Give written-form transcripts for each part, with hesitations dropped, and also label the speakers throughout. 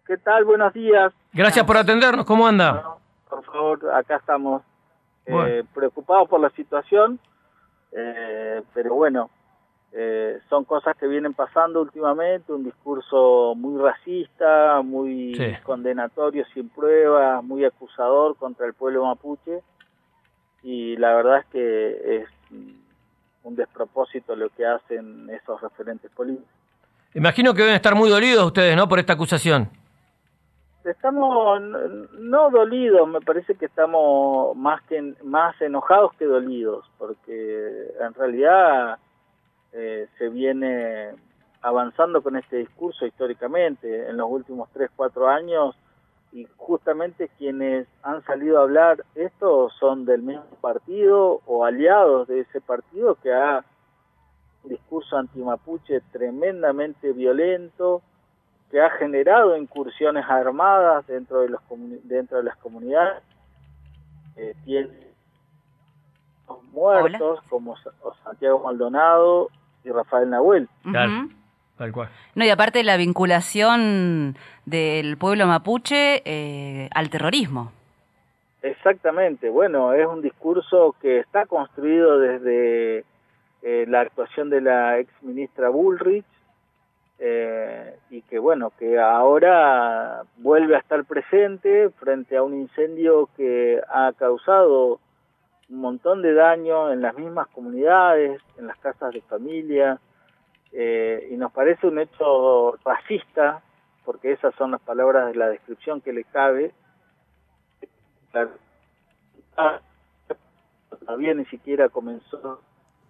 Speaker 1: ¿Qué tal? Buenos días.
Speaker 2: Gracias por atendernos. ¿Cómo anda?
Speaker 1: Bueno, por favor, acá estamos
Speaker 2: Bueno.
Speaker 1: preocupados por la situación, pero bueno, son cosas que vienen pasando últimamente, un discurso muy racista, muy
Speaker 2: Sí.
Speaker 1: condenatorio sin pruebas, muy acusador contra el pueblo mapuche, y la verdad es que es un despropósito lo que hacen esos referentes políticos.
Speaker 2: Imagino que deben estar muy dolidos ustedes, ¿no?, por esta acusación.
Speaker 1: Estamos no dolidos, me parece que estamos más enojados que dolidos, porque en realidad se viene avanzando con este discurso históricamente en los últimos 3-4 años, y justamente quienes han salido a hablar esto son del mismo partido o aliados de ese partido, que ha un discurso antimapuche tremendamente violento, que ha generado incursiones armadas dentro de las comunidades. Tiene muertos. Hola. Como Santiago Maldonado y Rafael Nahuel.
Speaker 2: Claro, tal cual.
Speaker 3: No, y aparte la vinculación del pueblo mapuche al terrorismo.
Speaker 1: Exactamente, bueno, es un discurso que está construido desde la actuación de la ex ministra Bullrich, y que bueno, que ahora vuelve a estar presente frente a un incendio que ha causado un montón de daño en las mismas comunidades, en las casas de familia, y nos parece un hecho racista, porque esas son las palabras de la descripción que le cabe. Todavía ni siquiera comenzó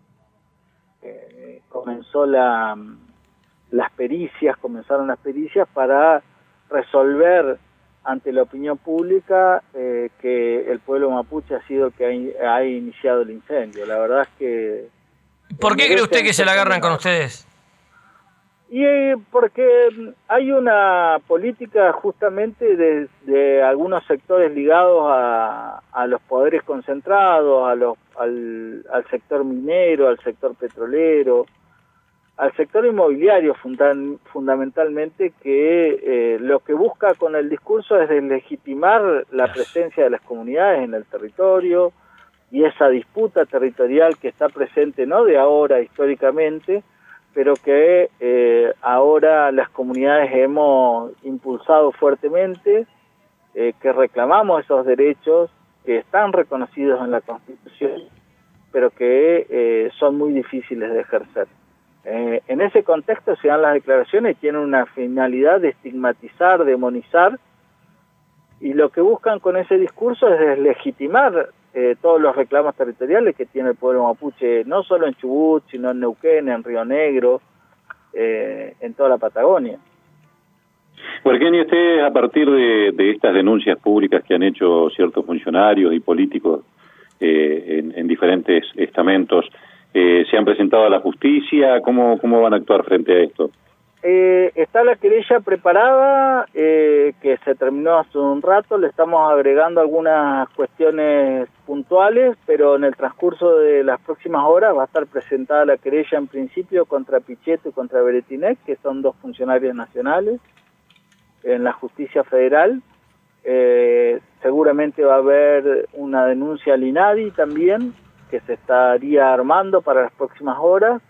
Speaker 1: comenzaron las pericias para resolver ante la opinión pública que el pueblo mapuche ha sido el que ha iniciado el incendio. La verdad es que...
Speaker 2: ¿Por qué cree usted que se la agarran con ustedes?
Speaker 1: Y porque hay una política justamente de algunos sectores ligados a los poderes concentrados, al sector minero, al sector petrolero, al sector inmobiliario fundamentalmente, que lo que busca con el discurso es deslegitimar la presencia de las comunidades en el territorio y esa disputa territorial que está presente no de ahora históricamente, pero que ahora las comunidades hemos impulsado fuertemente, que reclamamos esos derechos que están reconocidos en la Constitución, pero que son muy difíciles de ejercer. En ese contexto se dan las declaraciones y tienen una finalidad de estigmatizar, demonizar, y lo que buscan con ese discurso es deslegitimar todos los reclamos territoriales que tiene el pueblo mapuche, no solo en Chubut, sino en Neuquén, en Río Negro, en toda la Patagonia.
Speaker 4: Huerquén, usted, a partir de estas denuncias públicas que han hecho ciertos funcionarios y políticos en diferentes estamentos, ¿se han presentado a la justicia? ¿Cómo van a actuar frente a esto?
Speaker 1: Está la querella preparada, que se terminó hace un rato. Le estamos agregando algunas cuestiones puntuales, pero en el transcurso de las próximas horas va a estar presentada la querella en principio contra Pichetto y contra Beretinec, que son dos funcionarios nacionales, en la justicia federal. Seguramente va a haber una denuncia al INADI también, que se estaría armando para las próximas horas.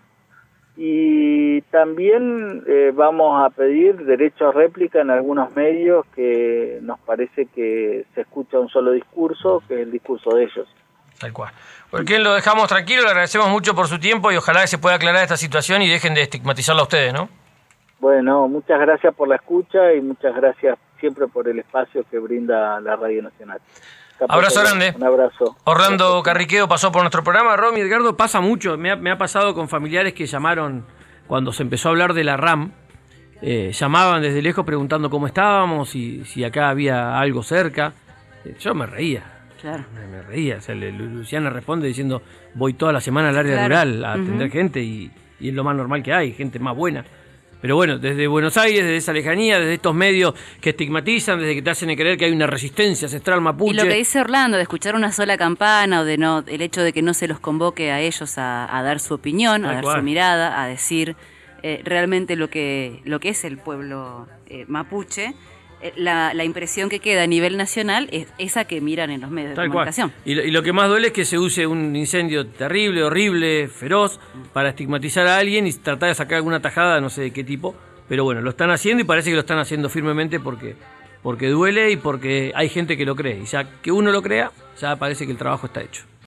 Speaker 1: Y también vamos a pedir derecho a réplica en algunos medios, que nos parece que se escucha un solo discurso, que es el discurso de ellos.
Speaker 2: Tal cual. Huerquén, lo dejamos tranquilo, le agradecemos mucho por su tiempo y ojalá que se pueda aclarar esta situación y dejen de estigmatizarla a ustedes, ¿no?
Speaker 1: Bueno, muchas gracias por la escucha y muchas gracias siempre por el espacio que brinda la Radio Nacional.
Speaker 2: Abrazo grande.
Speaker 1: Un abrazo.
Speaker 2: Orlando Carriqueo pasó por nuestro programa. Romy, Edgardo, pasa mucho. Me ha pasado con familiares que llamaron cuando se empezó a hablar de la RAM. Llamaban desde lejos preguntando cómo estábamos y si acá había algo cerca. Yo me reía.
Speaker 3: Claro.
Speaker 2: Me reía. O sea, Luciana responde diciendo: voy toda la semana al área rural a atender gente y es lo más normal que hay, gente más buena. Pero bueno, desde Buenos Aires, desde esa lejanía, desde estos medios que estigmatizan, desde que te hacen creer que hay una resistencia ancestral mapuche.
Speaker 3: Y lo que dice Orlando, de escuchar una sola campana, o de no, el hecho de que no se los convoque a ellos a dar su opinión, a dar su mirada, a decir realmente lo que es el pueblo mapuche, la impresión que queda a nivel nacional es esa que miran en los medios de comunicación.
Speaker 2: Y lo que más duele es que se use un incendio terrible, horrible, feroz, para estigmatizar a alguien y tratar de sacar alguna tajada, no sé de qué tipo. Pero bueno, lo están haciendo y parece que lo están haciendo firmemente porque duele y porque hay gente que lo cree. Y ya que uno lo crea, ya parece que el trabajo está hecho.